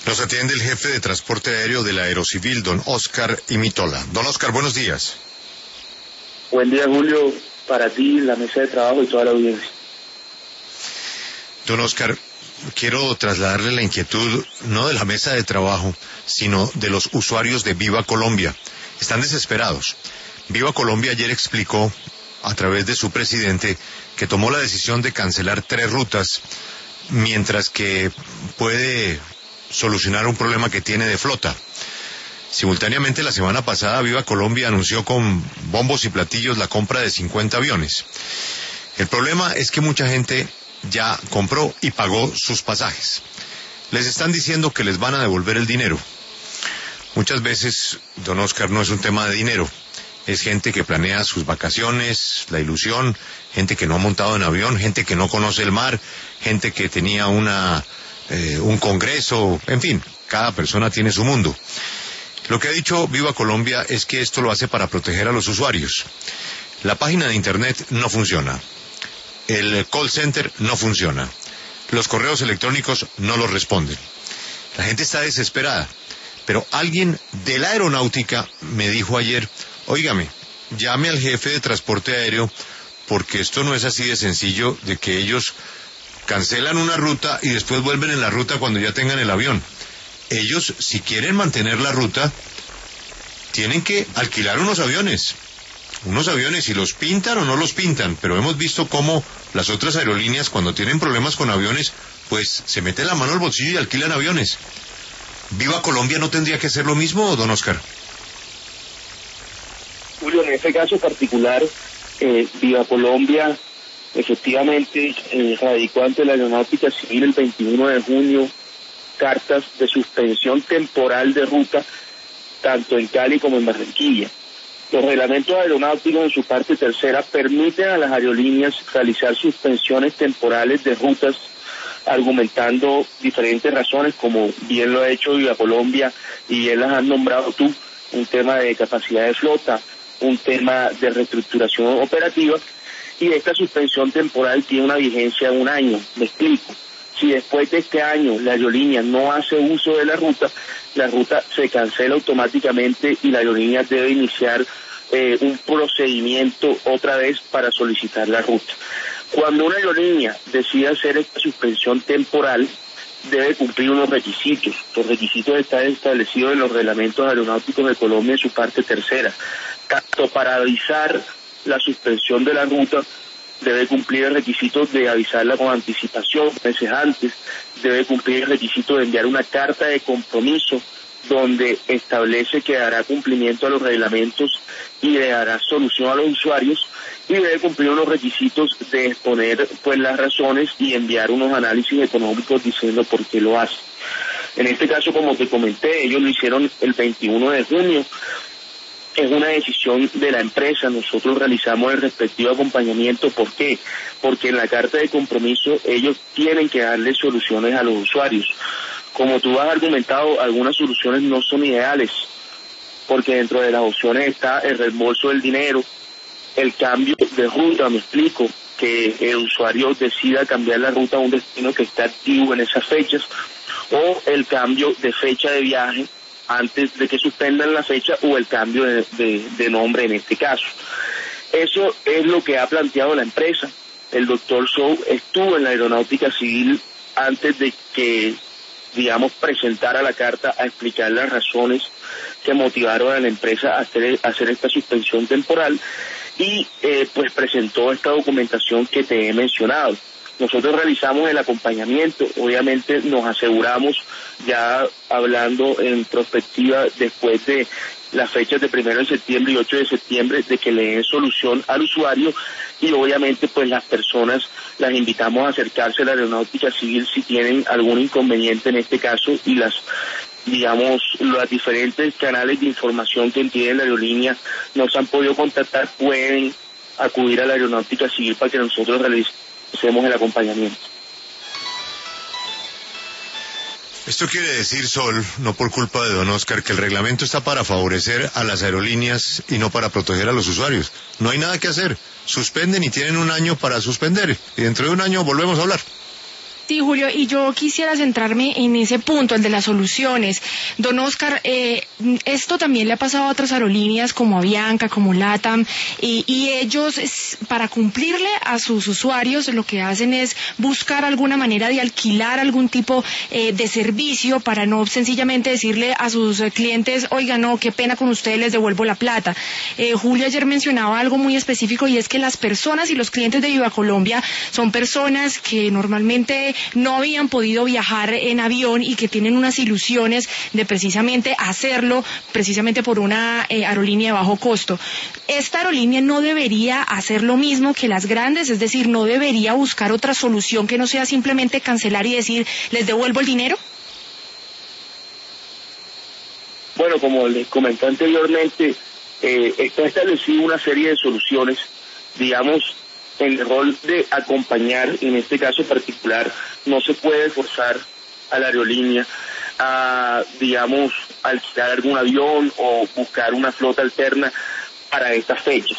Nos atiende el jefe de transporte aéreo de la Aerocivil, don Oscar Imitola. Don Oscar, buenos días. Buen día, Julio, para ti, la mesa de trabajo y toda la audiencia. Don Oscar, quiero trasladarle la inquietud, no de la mesa de trabajo, sino de los usuarios de Viva Colombia. Están desesperados. Viva Colombia ayer explicó, a través de su presidente, que tomó la decisión de cancelar 3 rutas, mientras que puede solucionar un problema que tiene de flota. Simultáneamente, la semana pasada, Viva Colombia anunció con bombos y platillos la compra de 50 aviones. El problema es que mucha gente ya compró y pagó sus pasajes. Les están diciendo que les van a devolver el dinero. Muchas veces, don Oscar, no es un tema de dinero. Es gente que planea sus vacaciones, la ilusión, gente que no ha montado en avión, gente que no conoce el mar, gente que tenía un congreso, en fin, cada persona tiene su mundo. Lo que ha dicho Viva Colombia es que esto lo hace para proteger a los usuarios. La página de internet no funciona, el call center no funciona, los correos electrónicos no los responden. La gente está desesperada, pero alguien de la aeronáutica me dijo ayer, óigame, llame al jefe de transporte aéreo porque esto no es así de sencillo de que ellos cancelan una ruta y después vuelven en la ruta cuando ya tengan el avión. Ellos, si quieren mantener la ruta, tienen que alquilar unos aviones y los pintan o no los pintan, pero hemos visto cómo las otras aerolíneas cuando tienen problemas con aviones, pues se meten la mano al bolsillo y alquilan aviones. ¿Viva Colombia no tendría que hacer lo mismo, don Oscar? Julio, en este caso particular, Viva Colombia efectivamente radicó ante la Aeronáutica Civil el 21 de junio cartas de suspensión temporal de ruta tanto en Cali como en Barranquilla. Los reglamentos aeronáuticos en su parte tercera permiten a las aerolíneas realizar suspensiones temporales de rutas argumentando diferentes razones, como bien lo ha hecho Viva Colombia y bien las has nombrado tú, un tema de capacidad de flota, un tema de reestructuración operativa, y esta suspensión temporal tiene una vigencia de 1 año. Me explico. Si después de este año la aerolínea no hace uso de la ruta se cancela automáticamente y la aerolínea debe iniciar un procedimiento otra vez para solicitar la ruta. Cuando una aerolínea decide hacer esta suspensión temporal, debe cumplir unos requisitos. Los requisitos están establecidos en los reglamentos aeronáuticos de Colombia en su parte tercera. Tanto para avisar la suspensión de la ruta, debe cumplir el requisito de avisarla con anticipación, meses antes, debe cumplir el requisito de enviar una carta de compromiso donde establece que dará cumplimiento a los reglamentos y le dará solución a los usuarios, y debe cumplir unos requisitos de exponer pues las razones y enviar unos análisis económicos diciendo por qué lo hace. En este caso, como te comenté, ellos lo hicieron el 21 de junio, es una decisión de la empresa, nosotros realizamos el respectivo acompañamiento. ¿Por qué? Porque en la carta de compromiso ellos tienen que darle soluciones a los usuarios. Como tú has argumentado, algunas soluciones no son ideales, porque dentro de las opciones está el reembolso del dinero, el cambio de ruta, me explico, que el usuario decida cambiar la ruta a un destino que está activo en esas fechas, o el cambio de fecha de viaje antes de que suspendan la fecha, o el cambio de nombre en este caso. Eso es lo que ha planteado la empresa. El doctor Show estuvo en la Aeronáutica Civil antes de que, digamos, presentara la carta a explicar las razones que motivaron a la empresa a hacer esta suspensión temporal, y pues presentó esta documentación que te he mencionado. Nosotros realizamos el acompañamiento, obviamente nos aseguramos, ya hablando en prospectiva después de las fechas de 1 de septiembre y 8 de septiembre, de que le den solución al usuario, y obviamente pues las personas las invitamos a acercarse a la Aeronáutica Civil si tienen algún inconveniente en este caso, y las diferentes canales de información que tiene la aerolínea nos han podido contactar, pueden acudir a la Aeronáutica Civil para que nosotros hacemos el acompañamiento. Esto quiere decir, Sol, no por culpa de don Oscar, que el reglamento está para favorecer a las aerolíneas y no para proteger a los usuarios. No hay nada que hacer. Suspenden y tienen 1 año para suspender. Y dentro de 1 año volvemos a hablar. Sí, Julio, y yo quisiera centrarme en ese punto, el de las soluciones. Don Oscar, esto también le ha pasado a otras aerolíneas como Avianca, como LATAM, y ellos, para cumplirle a sus usuarios, lo que hacen es buscar alguna manera de alquilar algún tipo de servicio para no sencillamente decirle a sus clientes, oiga, no, qué pena con ustedes, les devuelvo la plata. Julio ayer mencionaba algo muy específico y es que las personas y los clientes de Viva Colombia son personas que normalmente no habían podido viajar en avión y que tienen unas ilusiones de precisamente hacerlo, precisamente por una aerolínea de bajo costo. ¿Esta aerolínea no debería hacer lo mismo que las grandes? Es decir, ¿no debería buscar otra solución que no sea simplemente cancelar y decir, les devuelvo el dinero? Bueno, como les comenté anteriormente, está establecido una serie de soluciones, digamos, en el rol de acompañar. En este caso particular, no se puede forzar a la aerolínea a, digamos, alquilar algún avión o buscar una flota alterna para estas fechas.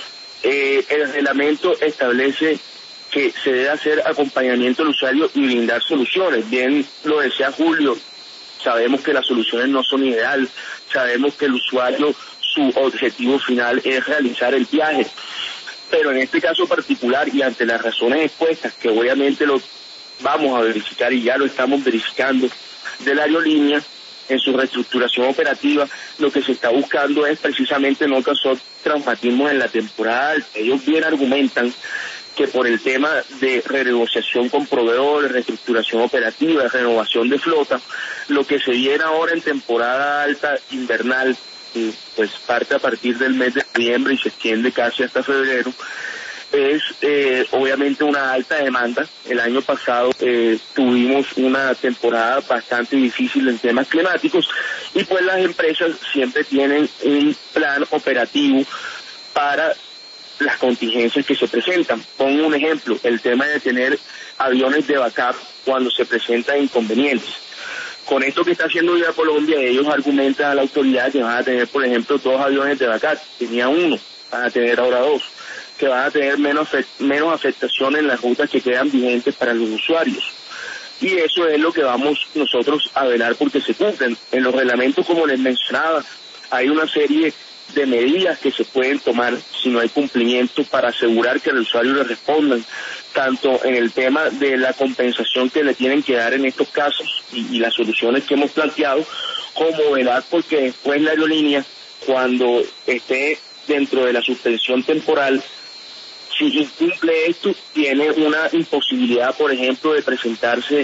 El reglamento establece que se debe hacer acompañamiento al usuario y brindar soluciones. Bien lo decía Julio, sabemos que las soluciones no son ideales, sabemos que el usuario, su objetivo final es realizar el viaje. Pero en este caso particular y ante las razones expuestas, que obviamente lo vamos a verificar y ya lo estamos verificando de la aerolínea, en su reestructuración operativa, lo que se está buscando es precisamente no causar traumatismos en la temporada alta. Ellos bien argumentan que por el tema de renegociación con proveedores, reestructuración operativa, renovación de flota, lo que se viene ahora en temporada alta invernal, pues parte a partir del mes de noviembre y se extiende casi hasta febrero, es obviamente una alta demanda. El año pasado tuvimos una temporada bastante difícil en temas climáticos y pues las empresas siempre tienen un plan operativo para las contingencias que se presentan. Pongo un ejemplo, el tema de tener aviones de backup cuando se presentan inconvenientes. Con esto que está haciendo Viva Colombia, ellos argumentan a la autoridad que van a tener, por ejemplo, 2 aviones de backup. Tenía 1, van a tener ahora 2, que van a tener menos afectación en las rutas que quedan vigentes para los usuarios. Y eso es lo que vamos nosotros a velar porque se cumplen. En los reglamentos, como les mencionaba, hay una serie de medidas que se pueden tomar si no hay cumplimiento para asegurar que al usuario le respondan, tanto en el tema de la compensación que le tienen que dar en estos casos y las soluciones que hemos planteado, como velar porque después la aerolínea, cuando esté dentro de la suspensión temporal, si incumple esto, tiene una imposibilidad, por ejemplo, de presentarse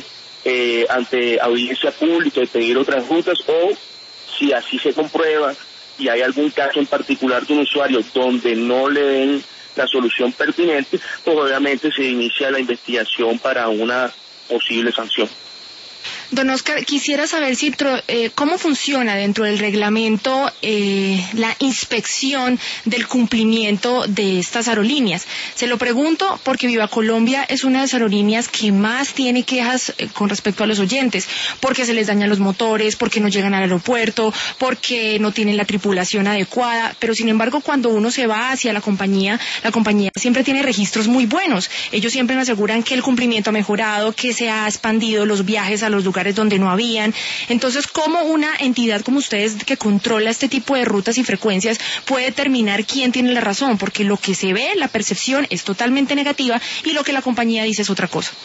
ante audiencia pública y pedir otras rutas, o si así se comprueba y hay algún caso en particular de un usuario donde no le den la solución pertinente, pues obviamente se inicia la investigación para una posible sanción. Don Oscar, quisiera saber si cómo funciona dentro del reglamento la inspección del cumplimiento de estas aerolíneas. Se lo pregunto porque Viva Colombia es una de las aerolíneas que más tiene quejas con respecto a los oyentes, porque se les dañan los motores, porque no llegan al aeropuerto, porque no tienen la tripulación adecuada, pero sin embargo cuando uno se va hacia la compañía siempre tiene registros muy buenos. Ellos siempre me aseguran que el cumplimiento ha mejorado, que se ha expandido los viajes a los lugares donde no habían. Entonces, ¿cómo una entidad como ustedes que controla este tipo de rutas y frecuencias puede determinar quién tiene la razón? Porque lo que se ve, la percepción es totalmente negativa y lo que la compañía dice es otra cosa.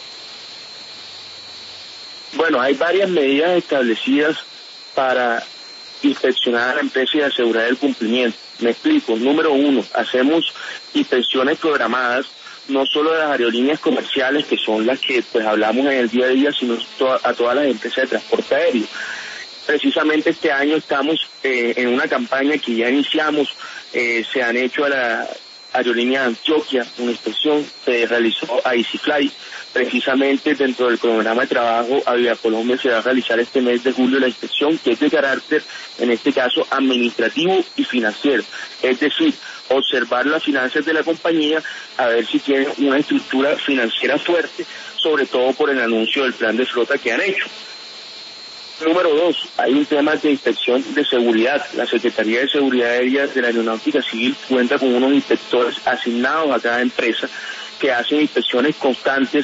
Bueno, hay varias medidas establecidas para inspeccionar a la empresa y asegurar el cumplimiento. Me explico. Número 1, hacemos inspecciones programadas no solo de las aerolíneas comerciales, que son las que pues hablamos en el día a día, sino a todas las empresas de transporte aéreo. Precisamente este año estamos en una campaña que ya iniciamos, se han hecho a la aerolínea de Antioquia una inspección, se realizó a EasyFly. Precisamente dentro del cronograma de trabajo a Viva Colombia se va a realizar este mes de julio la inspección, que es de carácter, en este caso, administrativo y financiero. Es decir, observar las finanzas de la compañía, a ver si tienen una estructura financiera fuerte, sobre todo por el anuncio del plan de flota que han hecho. Número 2, hay un tema de inspección de seguridad. La Secretaría de Seguridad Aérea de la Aeronáutica Civil cuenta con unos inspectores asignados a cada empresa que hacen inspecciones constantes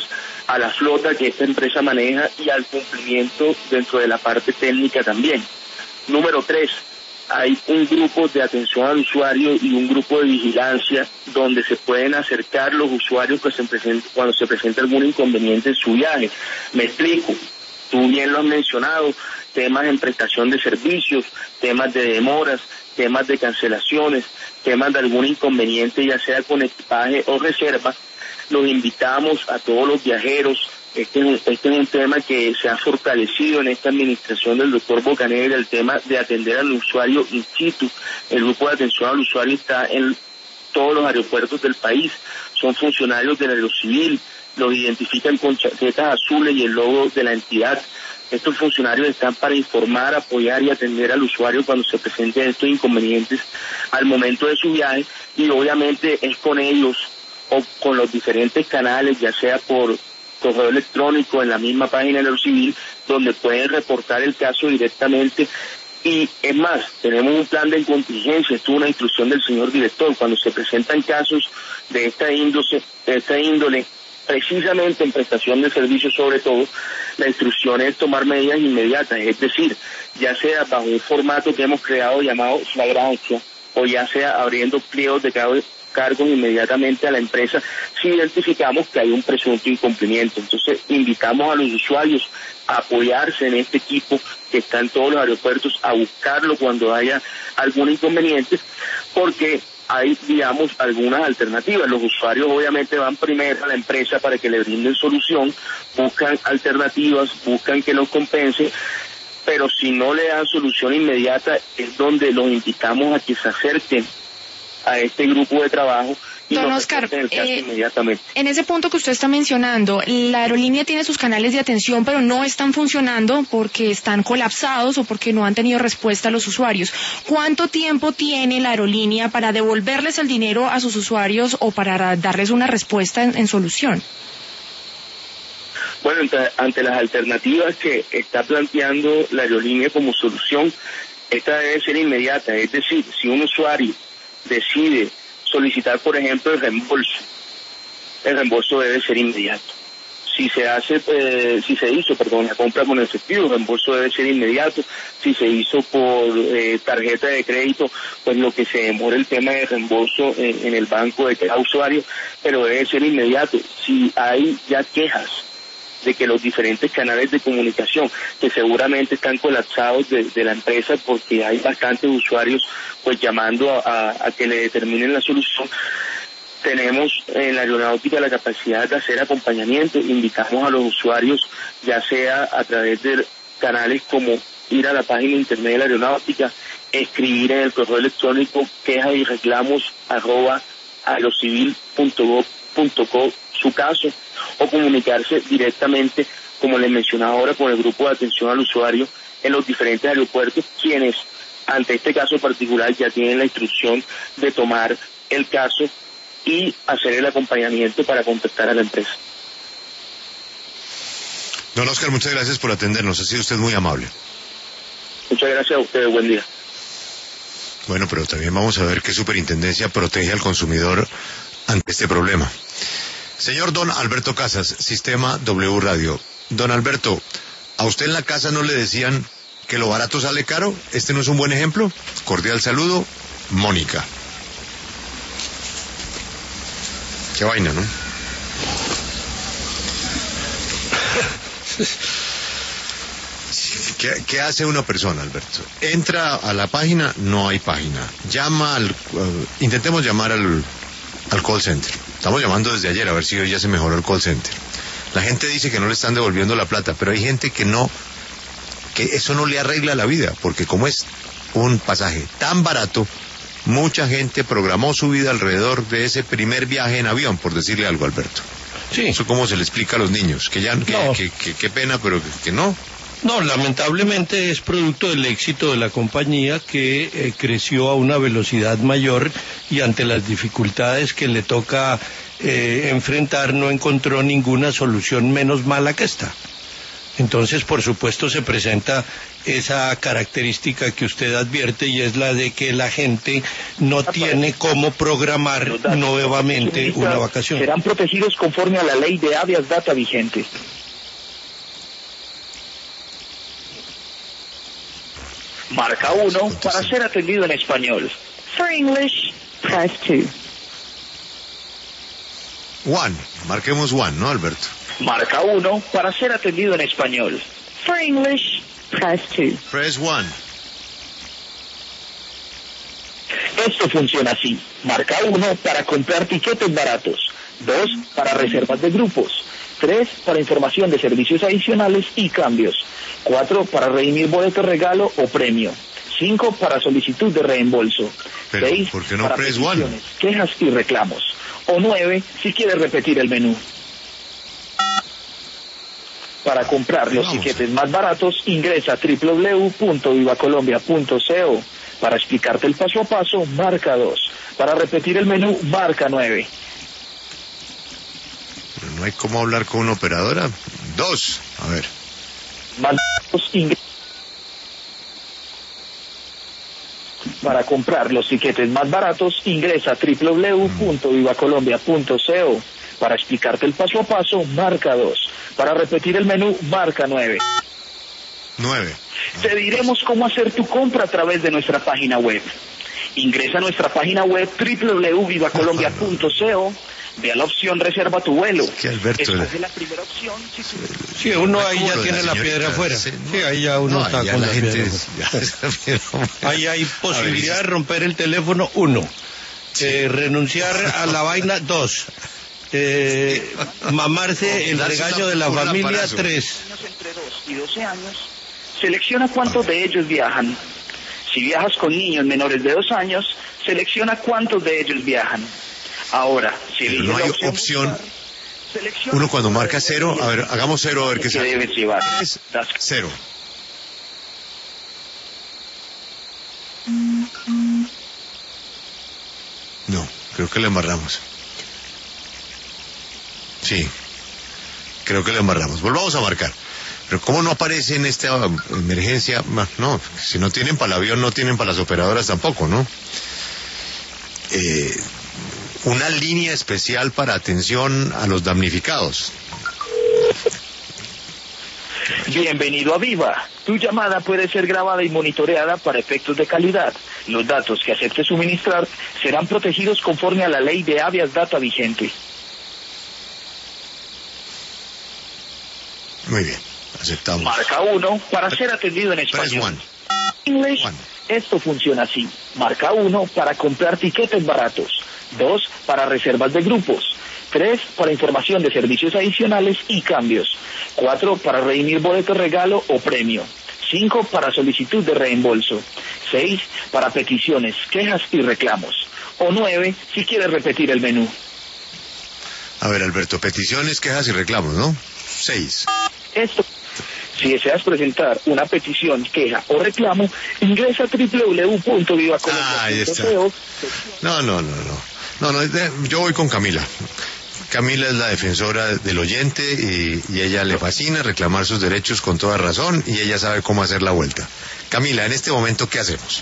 a la flota que esta empresa maneja y al cumplimiento dentro de la parte técnica también. Número 3, hay un grupo de atención al usuario y un grupo de vigilancia donde se pueden acercar los usuarios cuando se presenta algún inconveniente en su viaje. Me explico, tú bien lo has mencionado, temas en prestación de servicios, temas de demoras, temas de cancelaciones, temas de algún inconveniente, ya sea con equipaje o reserva. Los invitamos a todos los viajeros. Este es un tema que se ha fortalecido en esta administración del doctor Bocanegra, el tema de atender al usuario in situ. El grupo de atención al usuario está en todos los aeropuertos del país, son funcionarios del Aerocivil, los identifican con chaquetas azules y el logo de la entidad. Estos funcionarios están para informar, apoyar y atender al usuario cuando se presenten estos inconvenientes al momento de su viaje, y obviamente es con ellos o con los diferentes canales, ya sea por correo electrónico, en la misma página del Aerocivil, donde pueden reportar el caso directamente. Y es más, tenemos un plan de contingencia, esto es una instrucción del señor director, cuando se presentan casos de esta índole, precisamente en prestación de servicios sobre todo, la instrucción es tomar medidas inmediatas, es decir, ya sea bajo un formato que hemos creado llamado flagrancia, o ya sea abriendo pliegos de cargos inmediatamente a la empresa si identificamos que hay un presunto incumplimiento. Entonces invitamos a los usuarios a apoyarse en este equipo que está en todos los aeropuertos, a buscarlo cuando haya algún inconveniente, porque hay, digamos, algunas alternativas. Los usuarios obviamente van primero a la empresa para que le brinden solución, buscan alternativas, buscan que los compense, pero si no le dan solución inmediata es donde los invitamos a que se acerquen a este grupo de trabajo y Don Oscar, inmediatamente. En ese punto que usted está mencionando, la aerolínea tiene sus canales de atención, pero no están funcionando porque están colapsados o porque no han tenido respuesta a los usuarios. ¿Cuánto tiempo tiene la aerolínea para devolverles el dinero a sus usuarios o para darles una respuesta en solución? Bueno, ante las alternativas que está planteando la aerolínea como solución, esta debe ser inmediata. Es decir, si un usuario decide solicitar, por ejemplo, el reembolso debe ser inmediato. Si se hizo la compra con efectivo, el reembolso debe ser inmediato. Si se hizo por tarjeta de crédito, pues lo que se demora el tema de reembolso en el banco de cada usuario, pero debe ser inmediato. Si hay ya quejas de que los diferentes canales de comunicación, que seguramente están colapsados de la empresa porque hay bastantes usuarios pues llamando a que le determinen la solución, tenemos en la aeronáutica la capacidad de hacer acompañamiento. Invitamos a los usuarios, ya sea a través de canales como ir a la página internet de la aeronáutica, escribir en el correo electrónico quejas y reclamos @aerocivil.gov.co su caso, o comunicarse directamente, como les mencionaba ahora, con el grupo de atención al usuario en los diferentes aeropuertos, quienes ante este caso particular ya tienen la instrucción de tomar el caso y hacer el acompañamiento para contactar a la empresa. Don Oscar, muchas gracias por atendernos, ha sido usted muy amable. Muchas gracias a ustedes, buen día. Bueno, pero también vamos a ver qué superintendencia protege al consumidor ante este problema. Señor Don Alberto Casas, Sistema W Radio. Don Alberto, ¿a usted en la casa no le decían que lo barato sale caro? ¿Este no es un buen ejemplo? Cordial saludo, Mónica. Qué vaina, ¿no? ¿Qué hace una persona, Alberto? Entra a la página, no hay página. Intentemos llamar al call center. Estamos llamando desde ayer a ver si hoy ya se mejoró el call center. La gente dice que no le están devolviendo la plata, pero hay gente que eso no le arregla la vida, porque como es un pasaje tan barato, mucha gente programó su vida alrededor de ese primer viaje en avión, por decirle algo, Alberto. Sí. Eso como se le explica a los niños, que qué pena, pero que no. No, lamentablemente es producto del éxito de la compañía que creció a una velocidad mayor y ante las dificultades que le toca enfrentar no encontró ninguna solución menos mala que esta. Entonces, por supuesto, se presenta esa característica que usted advierte y es la de que la gente no tiene cómo programar nuevamente una vacación. Serán protegidos conforme a la ley de habeas data vigente. Marca 1 para ser atendido en español. For English, press 2. 1, marquemos 1, ¿no, Alberto? Marca 1 para ser atendido en español. For English, press 2. Press 1. Esto funciona así. Marca 1 para comprar tiquetes baratos. 2 para reservas de grupos. 3 para información de servicios adicionales y cambios. 4 para redimir boleto regalo o premio. 5 para solicitud de reembolso. Pero, 6 ¿por qué no para press peticiones, one? quejas y reclamos. O 9 si quieres repetir el menú. Para comprar los tiquetes más baratos, ingresa a www.vivacolombia.co. Para explicarte el paso a paso, marca 2. Para repetir el menú, marca 9. Pero no hay cómo hablar con una operadora. 2, a ver. Más baratos, Para comprar los tiquetes más baratos, ingresa a www.vivacolombia.co. Para explicarte el paso a paso, marca 2. Para repetir el menú, marca 9. 9. Te diremos cómo hacer tu compra a través de nuestra página web. Ingresa a nuestra página web www.vivacolombia.co. Ve a la opción reserva tu vuelo. Que Alberto, escoge la primera opción. Sí, uno ahí ya tiene la piedra afuera. Sí, ahí ya uno está con la piedra afuera. Ahí hay posibilidad de romper el teléfono, 1. Renunciar a la vaina, 2. Mamarse el regaño de la familia, 3. Entre 2 y 12 años, selecciona cuántos de ellos viajan. Si viajas con niños menores de 2 años, selecciona cuántos de ellos viajan. Ahora, si pero no hay opción. Uno cuando marca 0, a ver, hagamos 0 a ver qué sale. Debes llevar. 0. No, creo que le embarramos. Sí, creo que le embarramos. Volvamos a marcar. Pero ¿cómo no aparece en esta emergencia? No, si no tienen para el avión, no tienen para las operadoras tampoco, ¿no? Una línea especial para atención a los damnificados. Bienvenido a Viva. Tu llamada puede ser grabada y monitoreada para efectos de calidad. Los datos que aceptes suministrar serán protegidos conforme a la ley de habeas data vigente. Muy bien, aceptamos. Marca 1 para ser atendido en español. English. Esto funciona así. Marca 1 para comprar tiquetes baratos. 2 para reservas de grupos. 3 para información de servicios adicionales y cambios. 4 para redimir boleto regalo o premio. 5 para solicitud de reembolso. 6 para peticiones, quejas y reclamos. O 9 si quieres repetir el menú. A ver, Alberto, peticiones, quejas y reclamos, ¿no? 6. Si deseas presentar una petición, queja o reclamo, ingresa a www.vivacolombia.co. Ahí está. No, yo voy con Camila. Camila es la defensora del oyente y ella le fascina reclamar sus derechos con toda razón y ella sabe cómo hacer la vuelta. Camila, en este momento, ¿qué hacemos?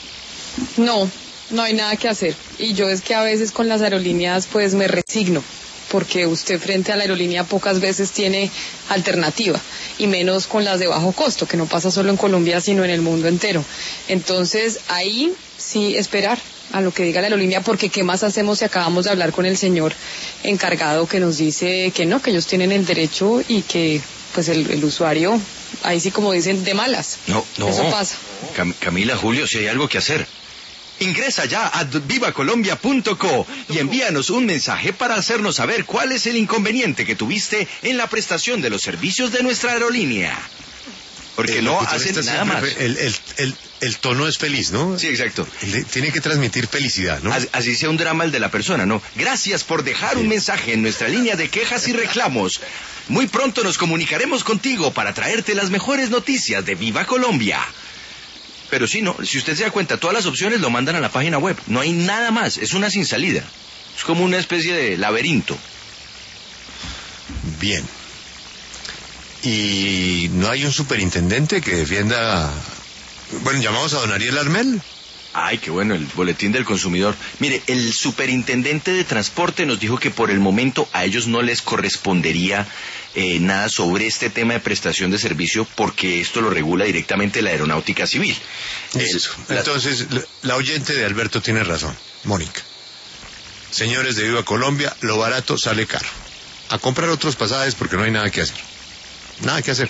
No hay nada que hacer. Y yo es que a veces con las aerolíneas pues me resigno, porque usted frente a la aerolínea pocas veces tiene alternativa, y menos con las de bajo costo, que no pasa solo en Colombia, sino en el mundo entero. Entonces, ahí sí esperar a lo que diga la aerolínea, porque ¿qué más hacemos si acabamos de hablar con el señor encargado que nos dice que no, que ellos tienen el derecho y que pues el usuario, ahí sí como dicen, de malas? No. Eso pasa. Camila, Julio, si hay algo que hacer. Ingresa ya a vivacolombia.co y envíanos un mensaje para hacernos saber cuál es el inconveniente que tuviste en la prestación de los servicios de nuestra aerolínea. Porque no hacen nada más. El tono es feliz, ¿no? Sí, exacto. Tiene que transmitir felicidad, ¿no? Así sea un drama el de la persona, ¿no? Gracias por dejar un mensaje en nuestra línea de quejas y reclamos. Muy pronto nos comunicaremos contigo para traerte las mejores noticias de Viva Colombia. Pero sí, no, si usted se da cuenta, todas las opciones lo mandan a la página web. No hay nada más, es una sin salida. Es como una especie de laberinto. Bien. Y no hay un superintendente que defienda... Bueno, llamamos a don Ariel Armel. Ay, qué bueno, el boletín del consumidor. Mire, el superintendente de transporte nos dijo que por el momento a ellos no les correspondería nada sobre este tema de prestación de servicio porque esto lo regula directamente la Aeronáutica Civil. Eso. Entonces, la oyente de Alberto tiene razón, Mónica. Señores de Viva Colombia, lo barato sale caro. A comprar otros pasajes porque no hay nada que hacer. Nada que hacer.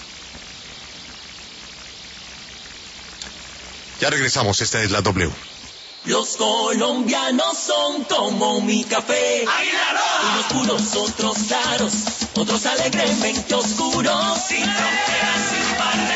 Ya regresamos, esta es la W. Los colombianos son como mi café. Unos puros, otros claros, otros alegremente oscuros. Sin fronteras,